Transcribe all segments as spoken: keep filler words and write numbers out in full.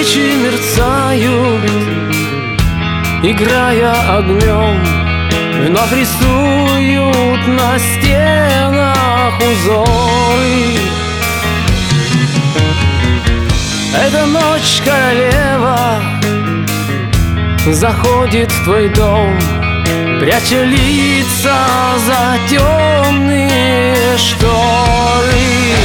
Свечи мерцают, играя огнем, вновь рисуют на стенах узоры. Эта ночь королева заходит в твой дом, пряча лица за темные шторы.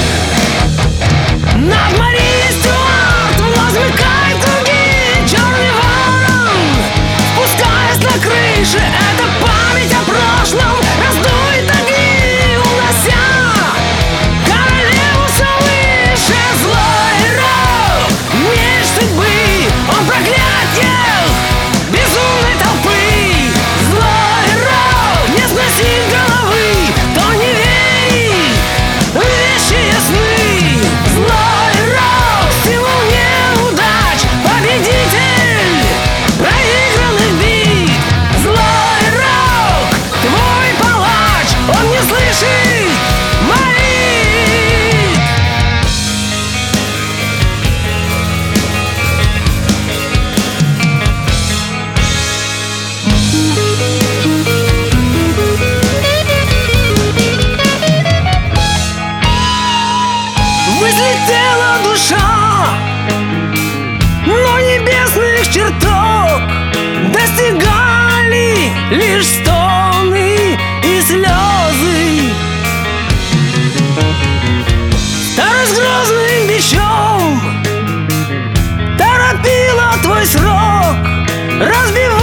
Над Марией Стюарт вновь мелькает круги, черный ворон, спускаясь на крыши. Это память о прошлом раздует огни, унося королеву все выше. Злой рок, меч судьбы, он проклятие безумной толпы. Злой рок не сносит головы, то не верит в вещие сны. Злой рок, символ неудач, победитель проигранных бит. Злой рок, твой палач, он не слышит молитв. Взлетела душа, но небесных чертог достигали лишь стоны и слезы. Старость грозным бичом торопила твой срок, разбивая